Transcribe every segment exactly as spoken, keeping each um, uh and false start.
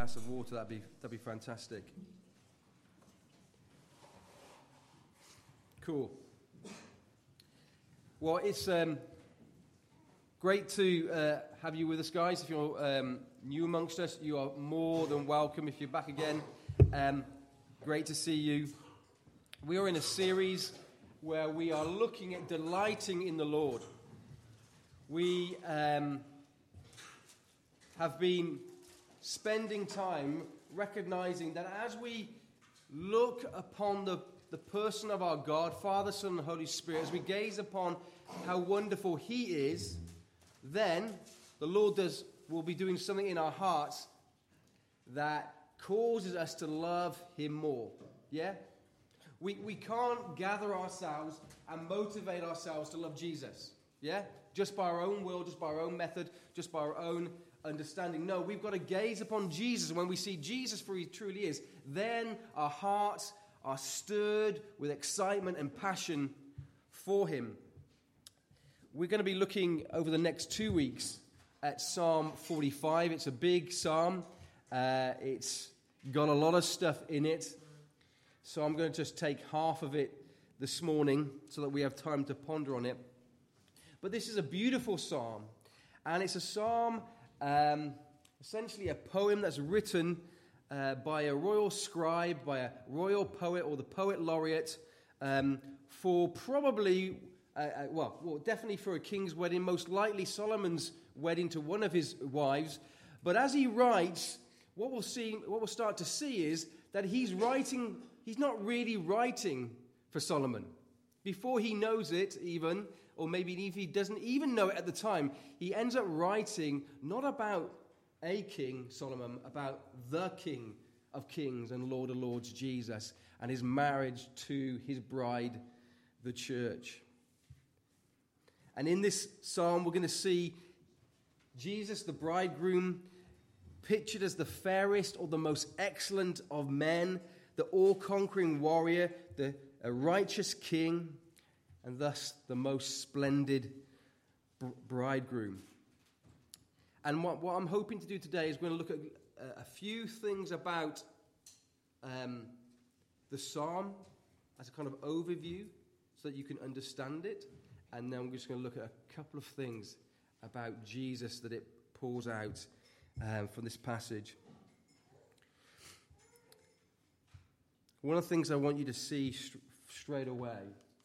glass of water, that'd be that'd be fantastic. Cool. Well, it's um, great to uh, have you with us, guys. If you're um, new amongst us, you are more than welcome. If you're back again, um, great to see you. We are in a series where we are looking at delighting in the Lord. We um, have been spending time recognizing that as we look upon the, the person of our God, Father, Son, and Holy Spirit, as we gaze upon how wonderful He is, then the Lord does will be doing something in our hearts that causes us to love Him more. Yeah? We, we can't gather ourselves and motivate ourselves to love Jesus. Yeah? Just by our own will, just by our own method, just by our own understanding. No, we've got to gaze upon Jesus. And when we see Jesus for who He truly is, then our hearts are stirred with excitement and passion for Him. We're going to be looking over the next two weeks at Psalm forty-five. It's a big psalm. Uh, it's got a lot of stuff in it. So I'm going to just take half of it this morning so that we have time to ponder on it. But this is a beautiful psalm, and it's a psalm, um, essentially a poem that's written uh, by a royal scribe, by a royal poet, or the poet laureate, um, for probably, uh, uh, well, well, definitely for a king's wedding, most likely Solomon's wedding to one of his wives. But as he writes, what we'll see, what we'll start to see is that he's writing, he's not really writing for Solomon. Before he knows it, even, or maybe if he doesn't even know it at the time, he ends up writing not about a king, Solomon, about the King of Kings and Lord of Lords, Jesus, and his marriage to his bride, the church. And in this psalm, we're going to see Jesus, the bridegroom, pictured as the fairest or the most excellent of men, the all-conquering warrior, the a righteous king, and thus the most splendid br- bridegroom. And what, what I'm hoping to do today is we're going to look at a, a few things about um, the psalm as a kind of overview so that you can understand it. And then we're just going to look at a couple of things about Jesus that it pours out um, from this passage. One of the things I want you to see st- straight away,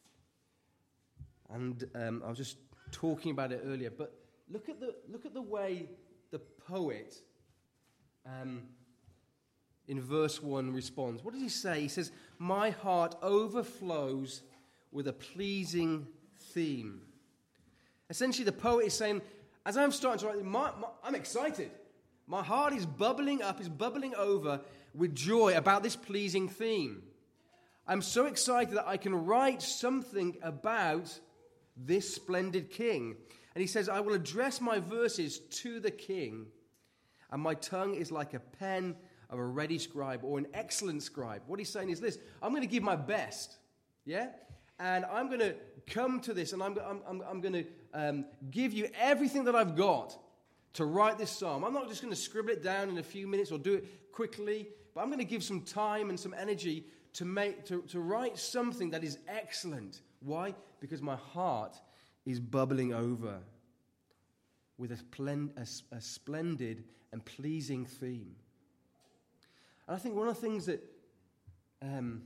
and um, I was just talking about it earlier, but look at the look at the way the poet um, in verse one responds. What does he say? He says, "My heart overflows with a pleasing theme." Essentially, the poet is saying, as I'm starting to write, my, my, I'm excited. My heart is bubbling up, is bubbling over with joy about this pleasing theme. I'm so excited that I can write something about this splendid king. And he says, I will address my verses to the king, and my tongue is like a pen of a ready scribe or an excellent scribe. What he's saying is this: I'm going to give my best, yeah? And I'm going to come to this, and I'm, I'm, I'm, I'm going to um, give you everything that I've got to write this psalm. I'm not just going to scribble it down in a few minutes or do it quickly, but I'm going to give some time and some energy to make to, to write something that is excellent. Why? Because my heart is bubbling over with a, plen- a, a splendid and pleasing theme. And I think one of the things that um,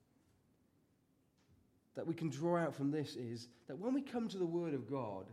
that we can draw out from this is that when we come to the Word of God,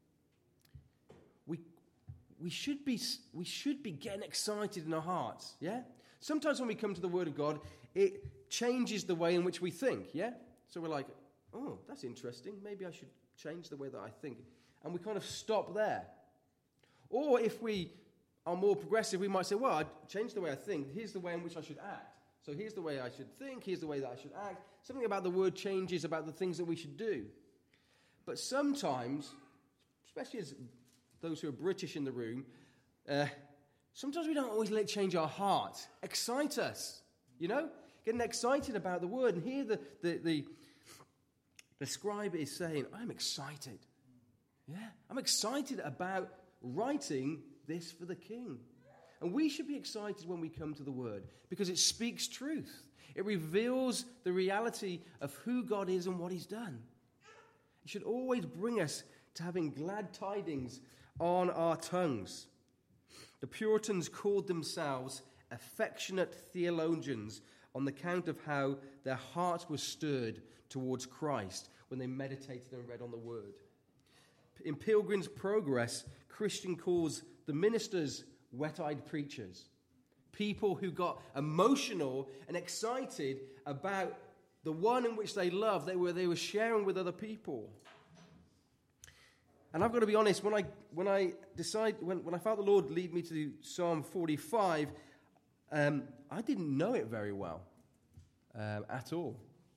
we we should be we should be getting excited in our hearts. Yeah. Sometimes when we come to the Word of God, it changes the way in which we think. Yeah. So we're like, oh, that's interesting. Maybe I should change the way that I think, and we kind of stop there. Or if we are more progressive, we might say, well, I changed the way I think. Here's the way in which I should act. So here's the way I should think. Here's the way that I should act. Something about the word changes about the things that we should do. But sometimes, especially as those who are British in the room, uh, sometimes we don't always let it change our heart. Excite us, you know? Getting excited about the word. And here the, the, the, the scribe is saying, I'm excited. Yeah, I'm excited about writing this for the king. And we should be excited when we come to the Word because it speaks truth. It reveals the reality of who God is and what He's done. It should always bring us to having glad tidings on our tongues. The Puritans called themselves affectionate theologians on the account of how their hearts were stirred towards Christ when they meditated and read on the Word. In Pilgrim's Progress, Christian calls the ministers wet-eyed preachers, people who got emotional and excited about the one in which they loved, they were, they were sharing with other people. And I've got to be honest, when I when I decide when, when I felt the Lord lead me to Psalm forty-five, um, I didn't know it very well um, at all.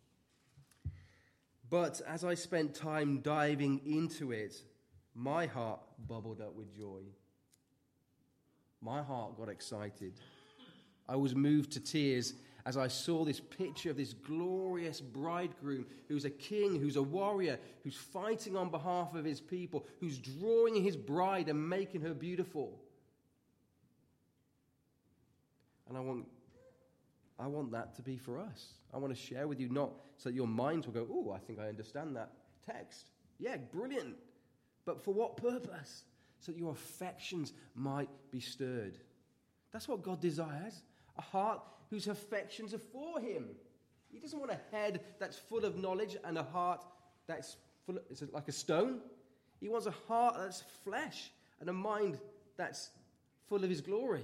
But as I spent time diving into it, my heart bubbled up with joy. My heart got excited. I was moved to tears as I saw this picture of this glorious bridegroom who's a king, who's a warrior, who's fighting on behalf of his people, who's drawing his bride and making her beautiful. And I want, I want that to be for us. I want to share with you, not so that your minds will go, oh, I think I understand that text. Yeah, brilliant. But for what purpose? So that your affections might be stirred. That's what God desires. A heart whose affections are for Him. He doesn't want a head that's full of knowledge and a heart that's full of, it's like a stone. He wants a heart that's flesh and a mind that's full of His glory.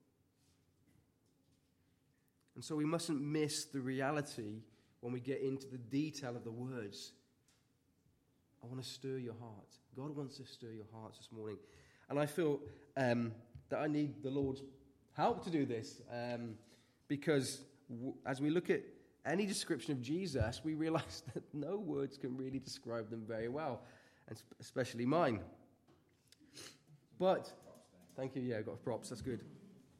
And so we mustn't miss the reality when we get into the detail of the words. I want to stir your heart. God wants to stir your hearts this morning. And I feel um, that I need the Lord's help to do this. Um, because w- as we look at any description of Jesus, we realize that no words can really describe them very well, and sp- especially mine. But, thank you, yeah, I got props, that's good.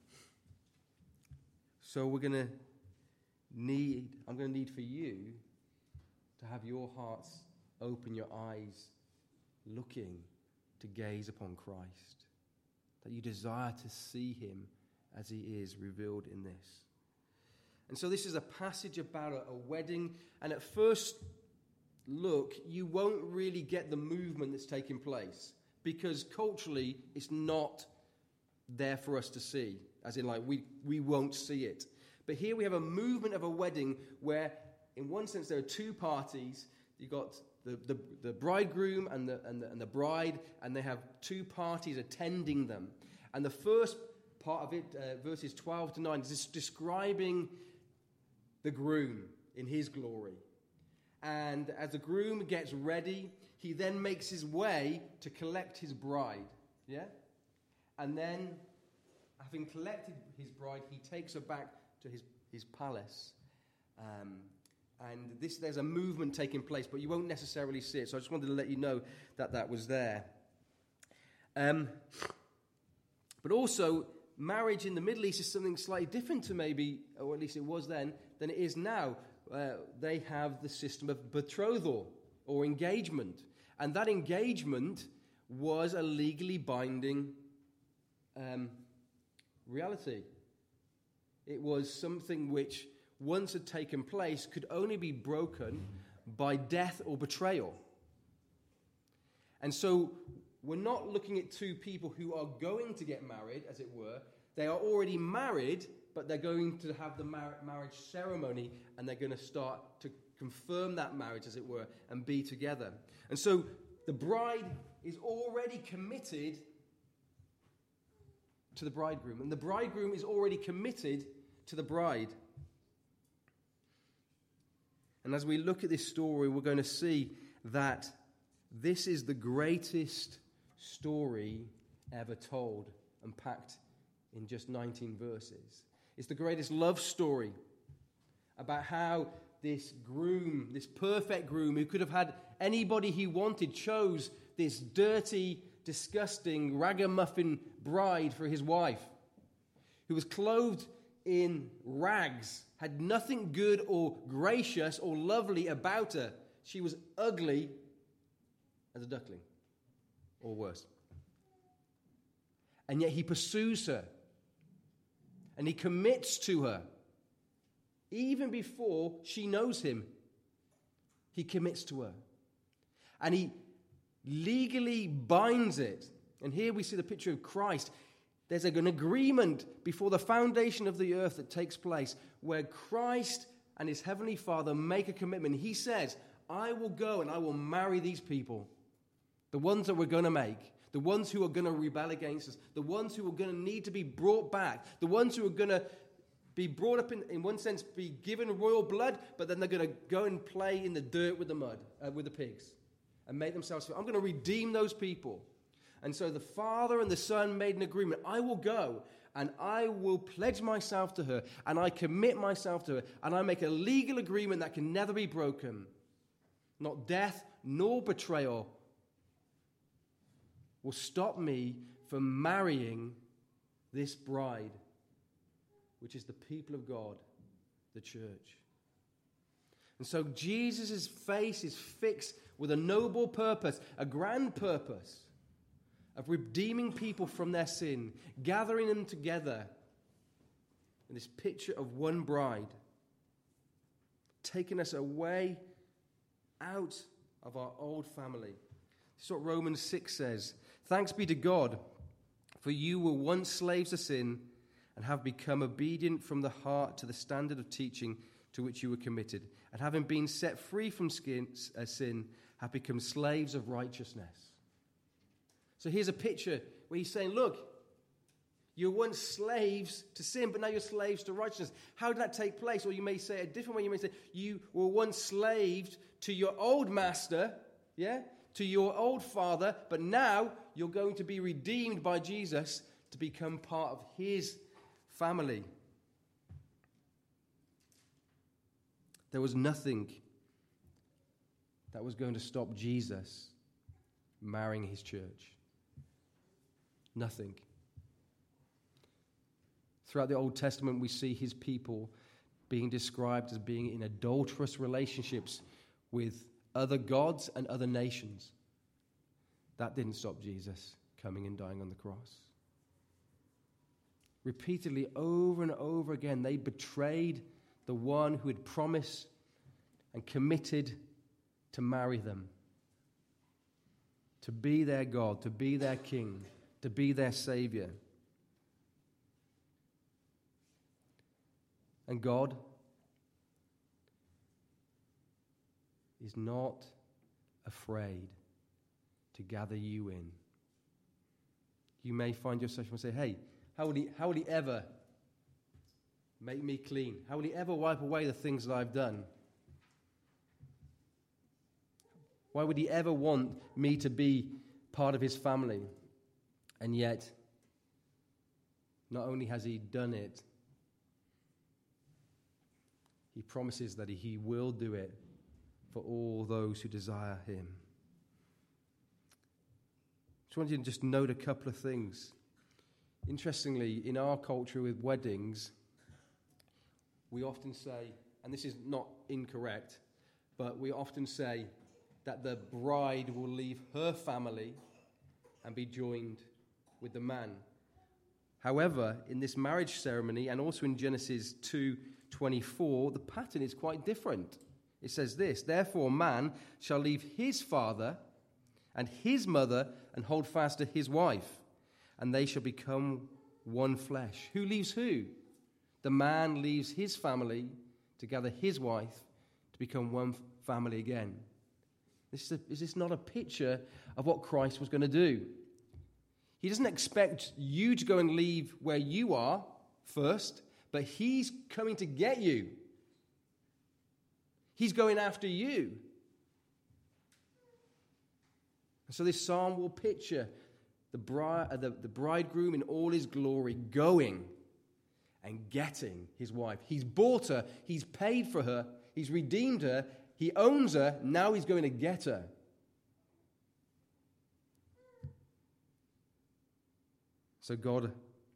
So we're going to need, I'm going to need for you to have your hearts open, your eyes looking to gaze upon Christ, that you desire to see Him as He is revealed in this. And so this is a passage about a, a wedding, and at first look, you won't really get the movement that's taking place, because culturally it's not there for us to see, as in like we, we won't see it. But here we have a movement of a wedding where, in one sense, there are two parties. You've got the, the, the bridegroom and the, and, the, and the bride, and they have two parties attending them. And the first part of it, uh, verses twelve to nine, is describing the groom in his glory. And as the groom gets ready, he then makes his way to collect his bride. Yeah? And then, having collected his bride, he takes her back to his, his palace. Um, and this there's a movement taking place, but you won't necessarily see it. So I just wanted to let you know that that was there. Um, but also, marriage in the Middle East is something slightly different to maybe, or at least it was then, than it is now. Uh, they have the system of betrothal or engagement. And that engagement was a legally binding um, reality. It was something which, once had taken place, could only be broken by death or betrayal. And so we're not looking at two people who are going to get married, as it were. They are already married, but they're going to have the mar- marriage ceremony, and they're going to start to confirm that marriage, as it were, and be together. And so the bride is already committed to the bridegroom, and the bridegroom is already committed to the bride. And as we look at this story, we're going to see that this is the greatest story ever told and packed in just nineteen verses. It's the greatest love story about how this groom, this perfect groom who could have had anybody he wanted, chose this dirty, disgusting, ragamuffin bride for his wife, who was clothed in rags, had nothing good or gracious or lovely about her. She was ugly as a duckling, or worse. And yet he pursues her. And he commits to her. Even before she knows him, he commits to her. And he legally binds it. And here we see the picture of Christ. There's an agreement before the foundation of the earth that takes place where Christ and his heavenly Father make a commitment. He says, I will go and I will marry these people. The ones that we're going to make. The ones who are going to rebel against us. The ones who are going to need to be brought back. The ones who are going to be brought up, in, in one sense, be given royal blood, but then they're going to go and play in the dirt with the mud, uh, with the pigs, and make themselves, I'm going to redeem those people. And so the Father and the Son made an agreement. I will go, and I will pledge myself to her, and I commit myself to her, and I make a legal agreement that can never be broken. Not death, nor betrayal will stop me from marrying this bride, which is the people of God, the church. And so Jesus' face is fixed with a noble purpose, a grand purpose of redeeming people from their sin, gathering them together in this picture of one bride, taking us away out of our old family. This is what Romans six says. Thanks be to God, for you were once slaves to sin, and have become obedient from the heart to the standard of teaching to which you were committed. And having been set free from skin, uh, sin, have become slaves of righteousness. So here's a picture where he's saying, look, you were once slaves to sin, but now you're slaves to righteousness. How did that take place? Or you may say it a different way. You may say, you were once slaves to your old master, yeah, to your old father, but now you're going to be redeemed by Jesus to become part of his family. There was nothing that was going to stop Jesus marrying his church. Nothing. Throughout the Old Testament, we see his people being described as being in adulterous relationships with other gods and other nations. That didn't stop Jesus coming and dying on the cross. Repeatedly, over and over again, they betrayed the one who had promised and committed to marry them, to be their God, to be their king, to be their savior. And God is not afraid to gather you in. You may find yourself and say, hey, how would he, how would he ever make me clean? How would he ever wipe away the things that I've done? Why would he ever want me to be part of his family? And yet, not only has he done it, he promises that he will do it for all those who desire him. I just want you to just note a couple of things. Interestingly, in our culture with weddings, we often say, and this is not incorrect, but we often say that the bride will leave her family and be joined with the man. However, in this marriage ceremony, and also in Genesis two twenty-four, the pattern is quite different. It says this, therefore man shall leave his father and his mother and hold fast to his wife, and they shall become one flesh. Who leaves who? The man leaves his family to gather his wife to become one family again. This is, a, is this not a picture of what Christ was going to do? He doesn't expect you to go and leave where you are first, but he's coming to get you. He's going after you. And so this psalm will picture the, bride, uh, the, the bridegroom in all his glory going and getting his wife. He's bought her. He's paid for her. He's redeemed her. He owns her. Now he's going to get her. So God,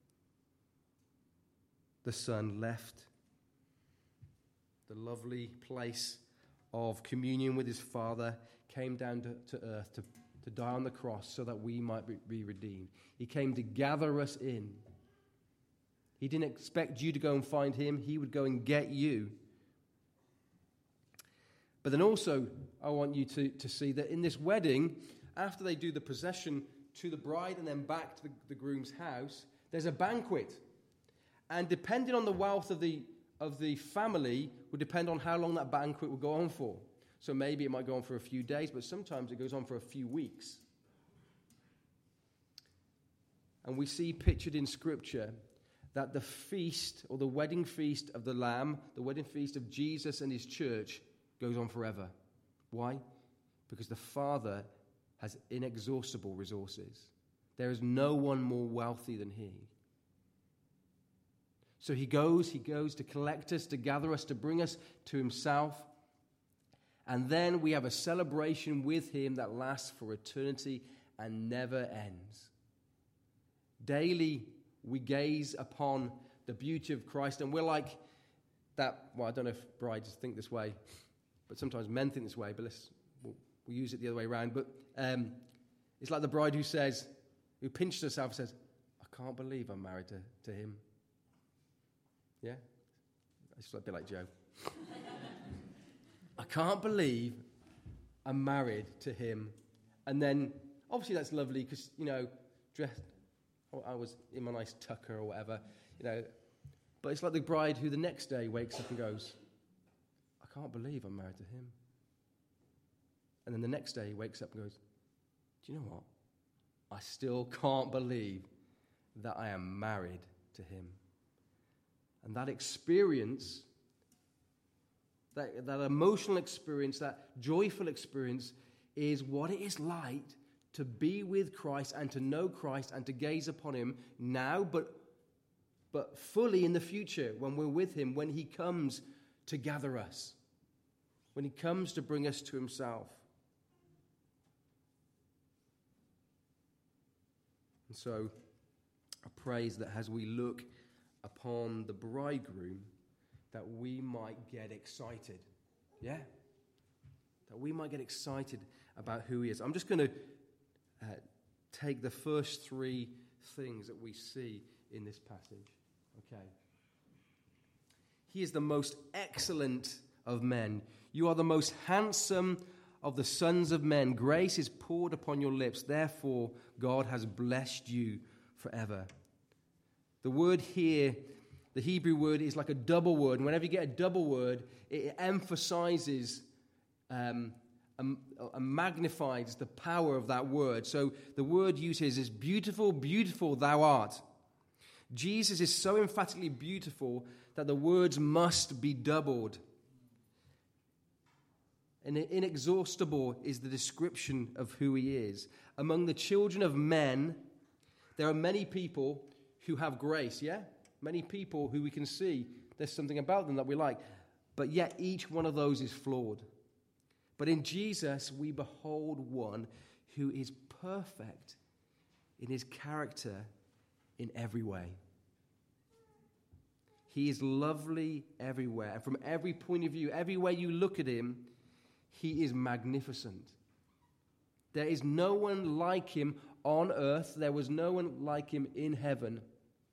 the Son, left the lovely place of communion with his Father, came down to, to earth to, to die on the cross so that we might be, be redeemed. He came to gather us in. He didn't expect you to go and find him. He would go and get you. But then also, I want you to, to see that in this wedding, after they do the procession to the bride and then back to the, the groom's house, there's a banquet. And depending on the wealth of the, of the family, would depend on how long that banquet would go on for. So maybe it might go on for a few days, but sometimes it goes on for a few weeks. And we see pictured in Scripture that the feast, or the wedding feast of the Lamb, the wedding feast of Jesus and his church, goes on forever. Why? Because the Father has inexhaustible resources. There is no one more wealthy than he. So he goes, he goes to collect us, to gather us, to bring us to himself. And then we have a celebration with him that lasts for eternity and never ends. Daily, we gaze upon the beauty of Christ, and we're like that. Well, I don't know if brides think this way, but sometimes men think this way, but let's, we'll, we'll use it the other way around. But um, it's like the bride who says, who pinched herself and says, I can't believe I'm married to, to him. Yeah? It's a bit like Joe. I can't believe I'm married to him. And then, obviously that's lovely because, you know, dressed, I was in my nice tucker or whatever, you know. But it's like the bride who the next day wakes up and goes, I can't believe I'm married to him. And then the next day he wakes up and goes, do you know what? I still can't believe that I am married to him. And that experience, that, that emotional experience, that joyful experience is what it is like to be with Christ and to know Christ and to gaze upon him now, but, but fully in the future when we're with him, when he comes to gather us, when he comes to bring us to himself. And so I praise that as we look upon the bridegroom, that we might get excited. Yeah? That we might get excited about who he is. I'm just going to uh, take the first three things that we see in this passage. Okay. He is the most excellent of men. You are the most handsome of the sons of men. Grace is poured upon your lips. Therefore, God has blessed you forever. The word here, the Hebrew word, is like a double word. And whenever you get a double word, it emphasizes um, and, and magnifies the power of that word. So the word used is, is beautiful, beautiful thou art. Jesus is so emphatically beautiful that the words must be doubled. And inexhaustible is the description of who he is. Among the children of men, there are many people who have grace, yeah? Many people who we can see there's something about them that we like. But yet each one of those is flawed. But in Jesus, we behold one who is perfect in his character in every way. He is lovely everywhere. And from every point of view, every way you look at him, he is magnificent. There is no one like him on earth. There was no one like him in heaven.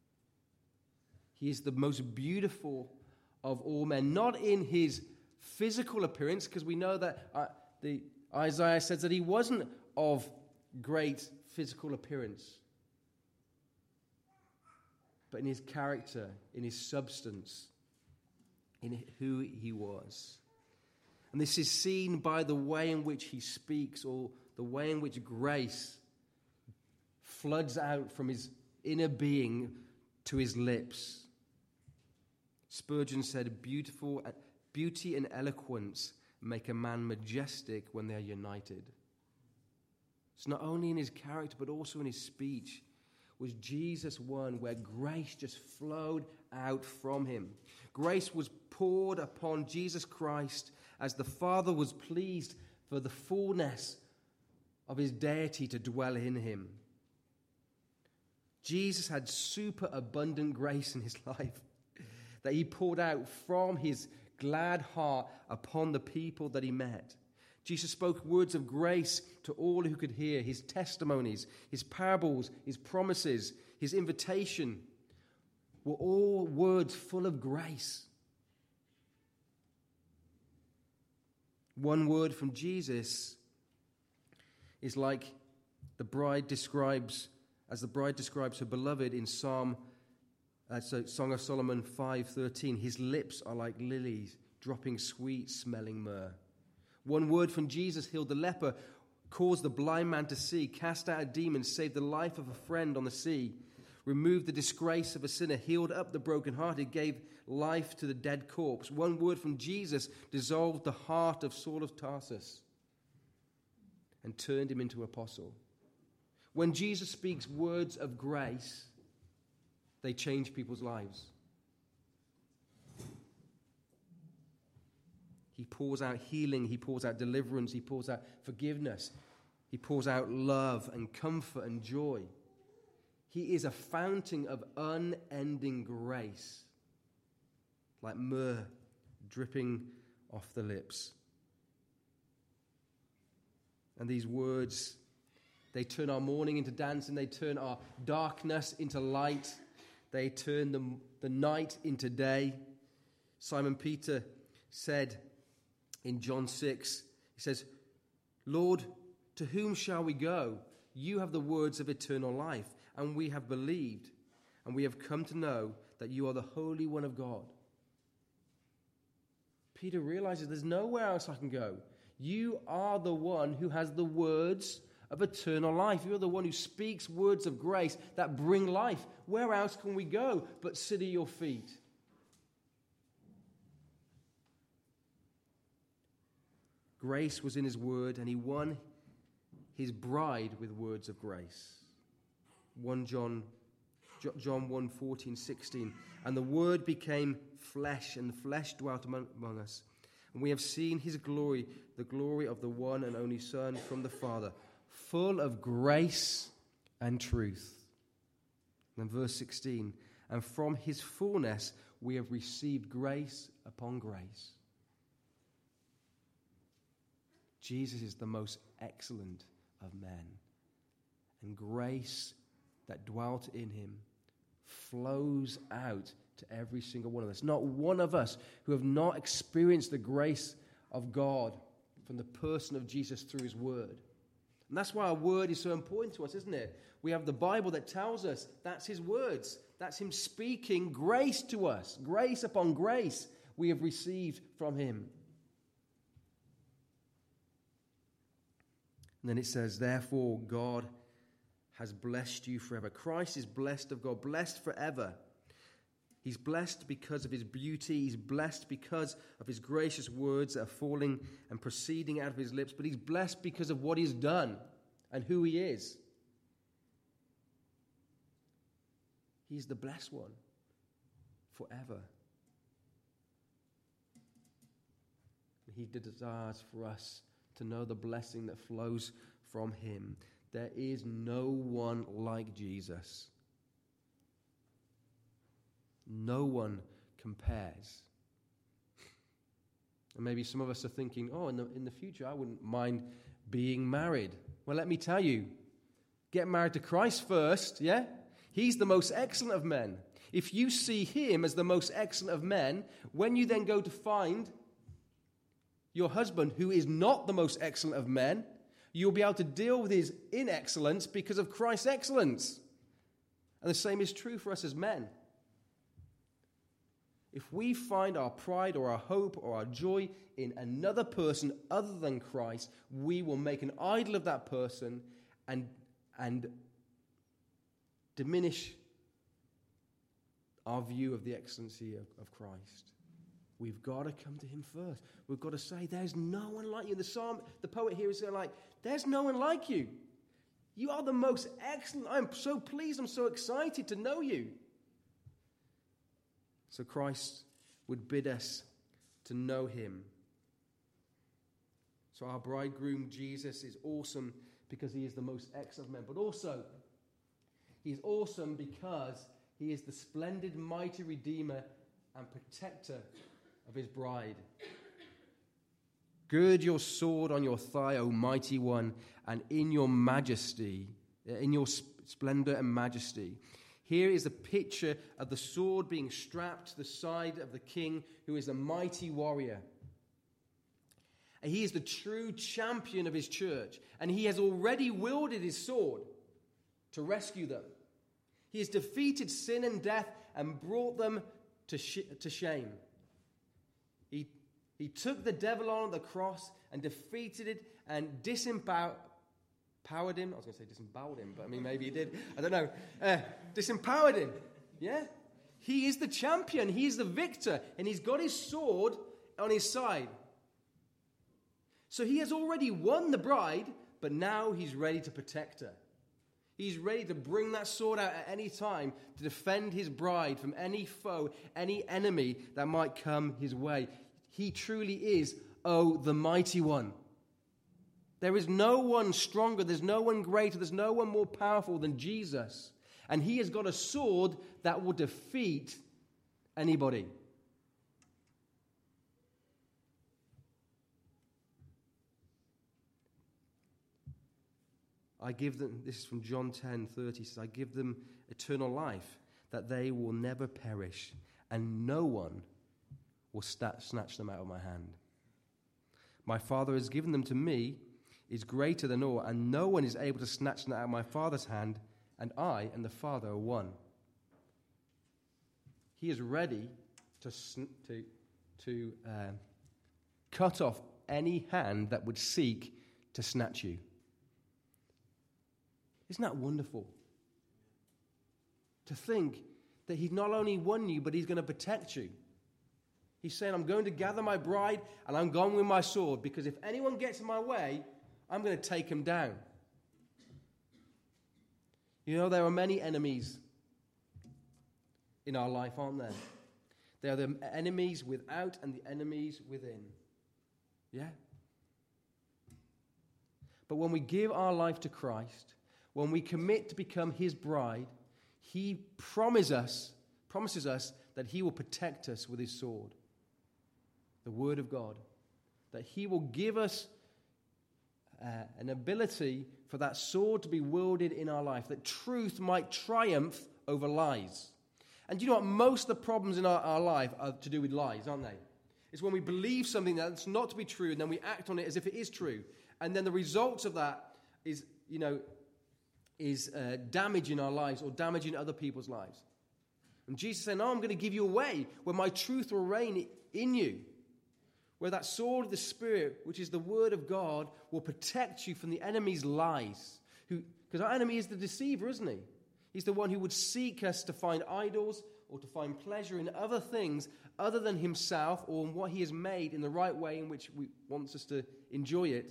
He is the most beautiful of all men, not in his physical appearance, because we know that uh, the Isaiah says that he wasn't of great physical appearance, but in his character, in his substance, in who he was. And this is seen by the way in which he speaks, or the way in which grace floods out from his inner being to his lips. Spurgeon said, Beautiful, beauty and eloquence make a man majestic when they are united. It's not only in his character, but also in his speech. Was Jesus one where grace just flowed out from him? Grace was poured upon Jesus Christ as the Father was pleased for the fullness of his deity to dwell in him. Jesus had super abundant grace in his life that he poured out from his glad heart upon the people that he met. Jesus spoke words of grace to all who could hear, his testimonies, his parables, his promises, his invitation were all words full of grace. One word from Jesus is like the bride describes, as the bride describes her beloved in Psalm, uh, so Song of Solomon five thirteen. His lips are like lilies, dropping sweet-smelling myrrh. One word from Jesus healed the leper, caused the blind man to see, cast out a demon, saved the life of a friend on the sea, removed the disgrace of a sinner, healed up the brokenhearted, gave life to the dead corpse. One word from Jesus dissolved the heart of Saul of Tarsus and turned him into an apostle. When Jesus speaks words of grace, they change people's lives. He pours out healing, he pours out deliverance, he pours out forgiveness, he pours out love and comfort and joy. He is a fountain of unending grace, like myrrh dripping off the lips. And these words, they turn our mourning into dancing, they turn our darkness into light, they turn the, the night into day. Simon Peter said in John six, he says, Lord, to whom shall we go? You have the words of eternal life, and we have believed, and we have come to know that you are the Holy One of God. Peter realizes there's nowhere else I can go. You are the one who has the words of eternal life. You're the one who speaks words of grace that bring life. Where else can we go but sit at your feet? Grace was in his word, and he won his bride with words of grace. First John, John one, fourteen, sixteen. And the word became flesh, and the flesh dwelt among, among us. And we have seen his glory, the glory of the one and only Son from the Father, full of grace and truth. And then verse sixteen. And from his fullness we have received grace upon grace. Jesus is the most excellent of men. And grace that dwelt in him flows out to every single one of us. Not one of us who have not experienced the grace of God from the person of Jesus through his word. And that's why our word is so important to us, isn't it? We have the Bible that tells us that's his words. That's him speaking grace to us. Grace upon grace we have received from him. And then it says, therefore God has blessed you forever. Christ is blessed of God, blessed forever. He's blessed because of his beauty. He's blessed because of his gracious words that are falling and proceeding out of his lips. But he's blessed because of what he's done and who he is. He's the blessed one forever. He desires for us to know the blessing that flows from him. There is no one like Jesus. No one compares. And maybe some of us are thinking, oh, in the, in the future, I wouldn't mind being married. Well, let me tell you, get married to Christ first, yeah? He's the most excellent of men. If you see him as the most excellent of men, when you then go to find your husband, who is not the most excellent of men, you'll be able to deal with his inexcellence because of Christ's excellence. And the same is true for us as men. If we find our pride or our hope or our joy in another person other than Christ, we will make an idol of that person and, and diminish our view of the excellency of, of Christ. We've got to come to him first. We've got to say, there's no one like you. The psalm, the poet here is saying, like, there's no one like you. You are the most excellent. I'm so pleased. I'm so excited to know you. So Christ would bid us to know him. So our bridegroom, Jesus, is awesome because he is the most excellent of men. But also, he's awesome because he is the splendid, mighty Redeemer and protector of his bride. Gird your sword on your thigh, O mighty one, and in your majesty, in your splendor and majesty. Here is a picture of the sword being strapped to the side of the king, who is a mighty warrior. And he is the true champion of his church, and he has already wielded his sword to rescue them. He has defeated sin and death and brought them to, sh- to shame. He, he took the devil on the cross and defeated it and disempowered Powered him. I was going to say disemboweled him, but I mean, maybe he did. I don't know. Uh, disempowered him. Yeah? He is the champion. He is the victor. And he's got his sword on his side. So he has already won the bride, but now he's ready to protect her. He's ready to bring that sword out at any time to defend his bride from any foe, any enemy that might come his way. He truly is, oh, the mighty one. There is no one stronger, there's no one greater, there's no one more powerful than Jesus. And he has got a sword that will defeat anybody. I give them, this is from John ten thirty, says, I give them eternal life, that they will never perish, and no one will st- snatch them out of my hand. My Father has given them to me, is greater than all, and no one is able to snatch them out of my Father's hand, and I and the Father are one. He is ready to to to uh, cut off any hand that would seek to snatch you. Isn't that wonderful? To think that he's not only won you, but he's going to protect you. He's saying, I'm going to gather my bride, and I'm going with my sword, because if anyone gets in my way, I'm going to take him down. You know, there are many enemies in our life, aren't there? There are the enemies without and the enemies within. Yeah? But when we give our life to Christ, when we commit to become his bride, he promises us, promises us that he will protect us with his sword, the word of God, that he will give us Uh, an ability for that sword to be wielded in our life, that truth might triumph over lies. And do you know what? Most of the problems in our, our life are to do with lies, aren't they? It's when we believe something that's not to be true, and then we act on it as if it is true. And then the results of that is, you know, is uh, damage in our lives or damage in other people's lives. And Jesus said, no, I'm going to give you a way where my truth will reign in you. Where that sword of the Spirit, which is the word of God, will protect you from the enemy's lies. Because our enemy is the deceiver, isn't he? He's the one who would seek us to find idols or to find pleasure in other things other than himself or in what he has made in the right way in which he wants us to enjoy it.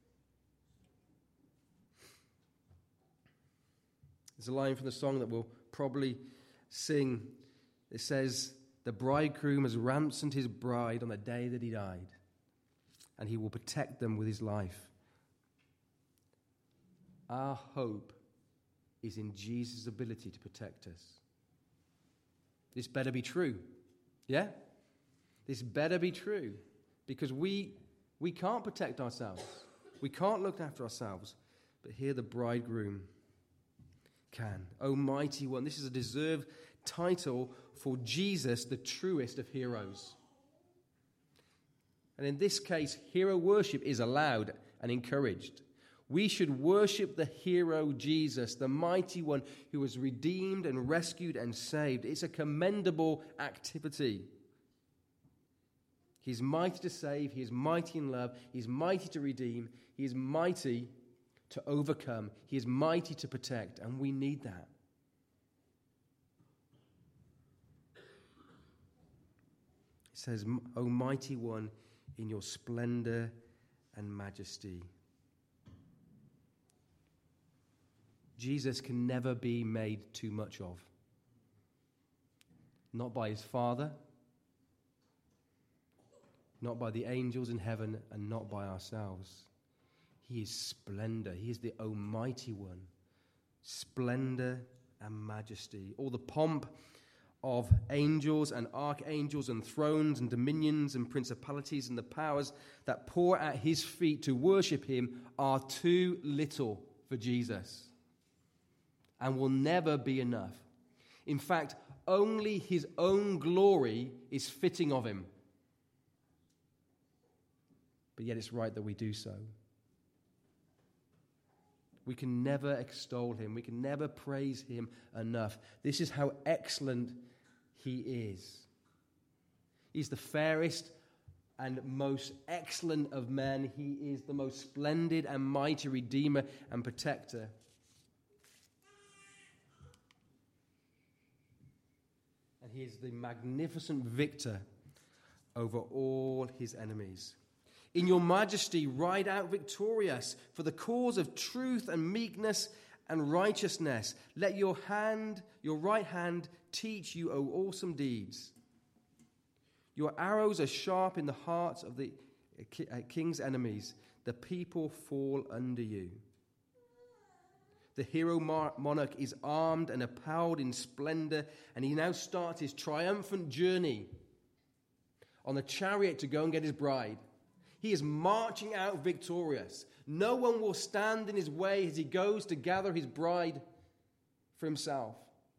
There's a line from the song that we'll probably sing. It says, the bridegroom has ransomed his bride on the day that he died, and he will protect them with his life. Our hope is in Jesus' ability to protect us. This better be true. Yeah? This better be true, because we we can't protect ourselves. We can't look after ourselves, but here the bridegroom can. O mighty one. This is a deserved title for Jesus, the truest of heroes. And in this case, hero worship is allowed and encouraged. We should worship the hero Jesus, the mighty one who was redeemed and rescued and saved. It's a commendable activity. He's mighty to save. He is mighty in love. He's mighty to redeem. He is mighty to overcome. He is mighty to protect, and we need that. It says, O mighty one, in your splendor and majesty. Jesus can never be made too much of. Not by his Father, not by the angels in heaven, and not by ourselves. He is splendor. He is the Almighty One. Splendor and majesty. All the pomp of angels and archangels and thrones and dominions and principalities and the powers that pour at his feet to worship him are too little for Jesus and will never be enough. In fact, only his own glory is fitting of him. But yet it's right that we do so. We can never extol him. We can never praise him enough. This is how excellent he is. He's the fairest and most excellent of men. He is the most splendid and mighty Redeemer and Protector. And he is the magnificent victor over all his enemies. In your majesty, ride out victorious for the cause of truth and meekness and righteousness. Let your hand, your right hand, teach you, O awesome deeds. Your arrows are sharp in the hearts of the king's enemies. The people fall under you. The hero monarch is armed and apparelled in splendor, and he now starts his triumphant journey on a chariot to go and get his bride. He is marching out victorious. No one will stand in his way as he goes to gather his bride for himself.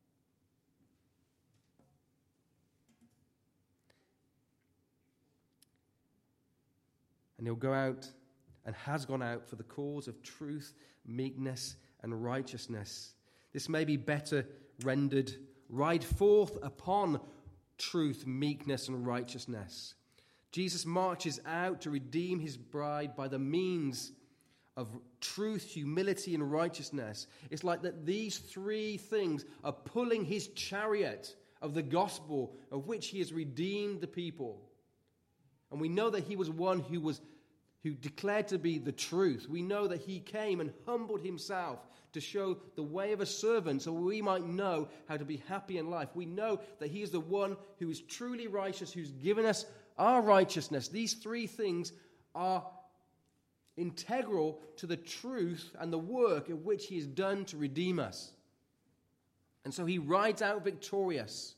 And he'll go out and has gone out for the cause of truth, meekness, and righteousness. This may be better rendered, ride forth upon truth, meekness, and righteousness. Jesus marches out to redeem his bride by the means of truth, humility, and righteousness. It's like that these three things are pulling his chariot of the gospel, of which he has redeemed the people. And we know that he was one who was who declared to be the truth. We know that he came and humbled himself to show the way of a servant so we might know how to be happy in life. We know that he is the one who is truly righteous, who's given us our righteousness. These three things are integral to the truth and the work in which he has done to redeem us. And so he rides out victorious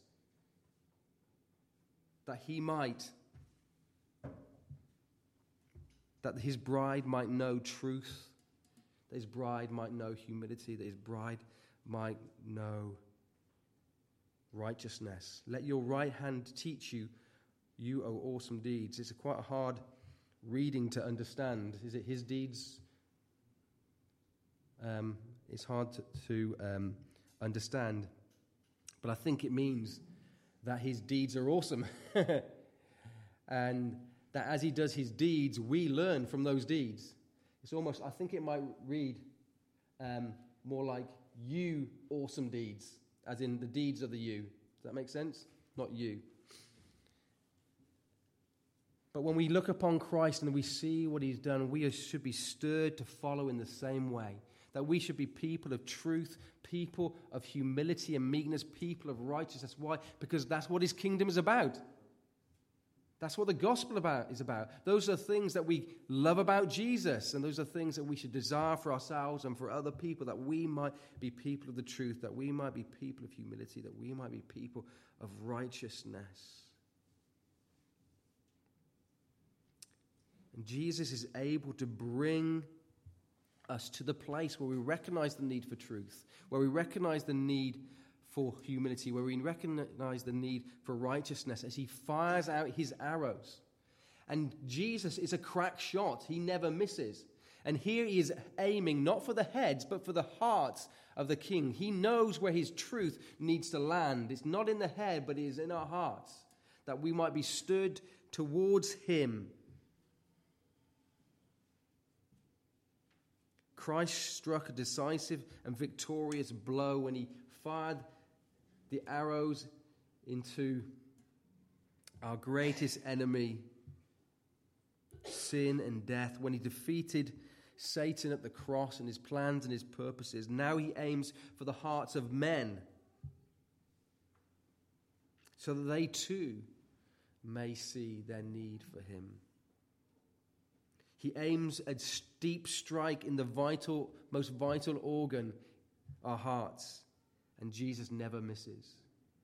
that he might, that his bride might know truth, that his bride might know humility, that his bride might know righteousness. Let your right hand teach you, you, O awesome deeds. It's a quite a hard reading to understand. Is it his deeds? Um, it's hard to, to um, understand. But I think it means that his deeds are awesome. And that as he does his deeds, we learn from those deeds. It's almost, I think it might read um, more like you awesome deeds, as in the deeds of the you. Does that make sense? Not you. But when we look upon Christ and we see what he's done, we should be stirred to follow in the same way. That we should be people of truth, people of humility and meekness, people of righteousness. Why? Because that's what his kingdom is about. That's what the gospel about is about. Those are things that we love about Jesus, and those are things that we should desire for ourselves and for other people, that we might be people of the truth, that we might be people of humility, that we might be people of righteousness. And Jesus is able to bring us to the place where we recognize the need for truth, where we recognize the need for humility, where we recognize the need for righteousness as he fires out his arrows. And Jesus is a crack shot. He never misses. And here he is aiming not for the heads, but for the hearts of the king. He knows where his truth needs to land. It's not in the head, but it is in our hearts, that we might be stirred towards him. Christ struck a decisive and victorious blow when he fired the arrows into our greatest enemy, sin and death, when he defeated Satan at the cross and his plans and his purposes. Now he aims for the hearts of men so that they too may see their need for him. He aims a deep strike in the vital, most vital organ, our hearts, and Jesus never misses.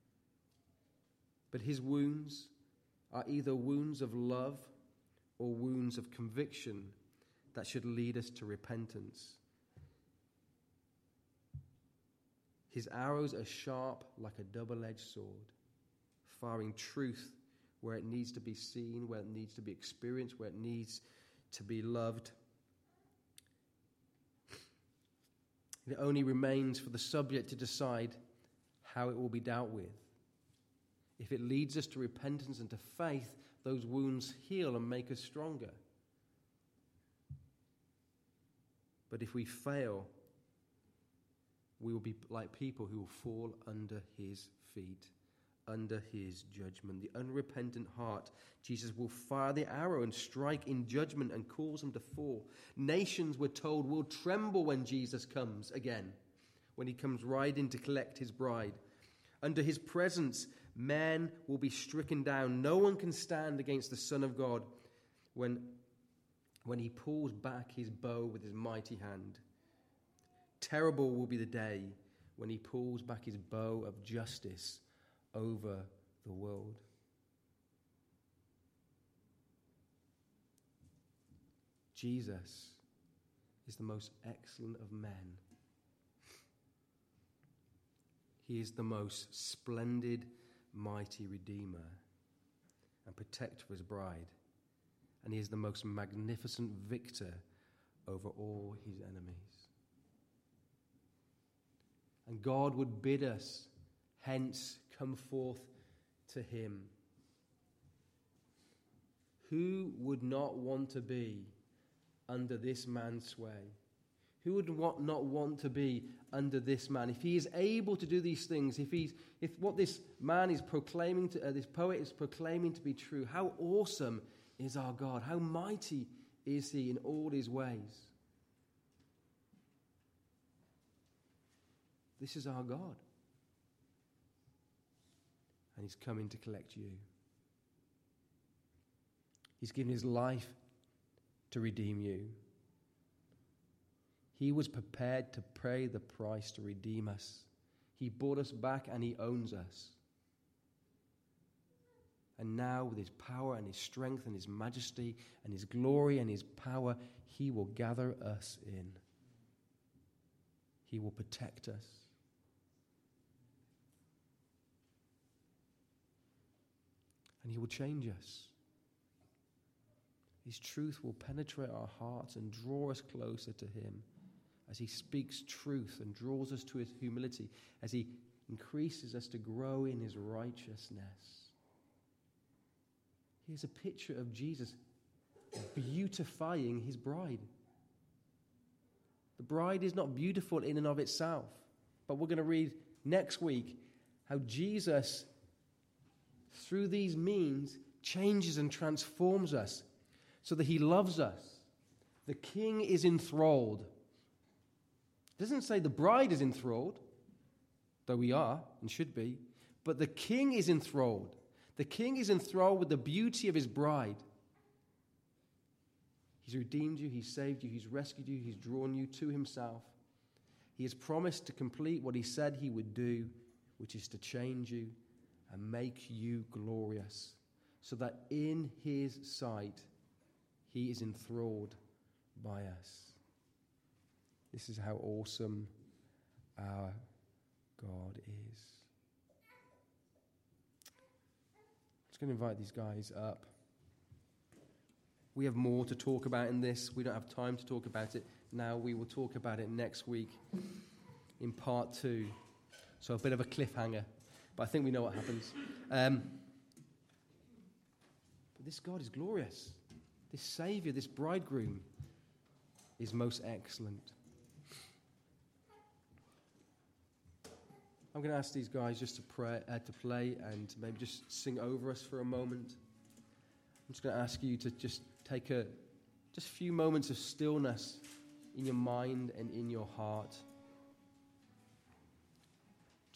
But his wounds are either wounds of love or wounds of conviction that should lead us to repentance. His arrows are sharp like a double-edged sword, firing truth where it needs to be seen, where it needs to be experienced, where it needs to be loved. It only remains for the subject to decide how it will be dealt with. If it leads us to repentance and to faith, those wounds heal and make us stronger. But if we fail, we will be like people who will fall under his feet, under his judgment. The unrepentant heart, Jesus will fire the arrow and strike in judgment and cause them to fall. Nations, we're told, will tremble when Jesus comes again, when he comes riding to collect his bride. Under his presence, men will be stricken down. No one can stand against the Son of God when, when he pulls back his bow with his mighty hand. Terrible will be the day when he pulls back his bow of justice over the world. Jesus is the most excellent of men. He is the most splendid, mighty Redeemer and protector of his bride. And he is the most magnificent victor over all his enemies. And God would bid us, hence, come forth to him. Who would not want to be under this man's sway? Who would want, not want to be under this man? If he is able to do these things, if he's, if what this man is proclaiming, to, uh, this poet is proclaiming to be true, how awesome is our God? How mighty is he in all his ways? This is our God. And he's coming to collect you. He's given his life to redeem you. He was prepared to pay the price to redeem us. He bought us back and he owns us. And now with his power and his strength and his majesty and his glory and his power, he will gather us in. He will protect us. And he will change us. His truth will penetrate our hearts and draw us closer to him as he speaks truth and draws us to his humility, as he increases us to grow in his righteousness. Here's a picture of Jesus beautifying his bride. The bride is not beautiful in and of itself, but we're going to read next week how Jesus, through these means, changes and transforms us so that he loves us. The king is enthralled. It doesn't say the bride is enthralled, though we are and should be, but the king is enthralled. The king is enthralled with the beauty of his bride. He's redeemed you, he's saved you, he's rescued you, he's drawn you to himself. He has promised to complete what he said he would do, which is to change you and make you glorious, so that in his sight he is enthralled by us. This is how awesome our God is. I'm just going to invite these guys up. We have more to talk about in this. We don't have time to talk about it now. We will talk about it next week in part two. So a bit of a cliffhanger, but I think we know what happens. Um, but this God is glorious. This Savior, this bridegroom is most excellent. I'm going to ask these guys just to pray, uh, to play and maybe just sing over us for a moment. I'm just going to ask you to just take a just a few moments of stillness in your mind and in your heart.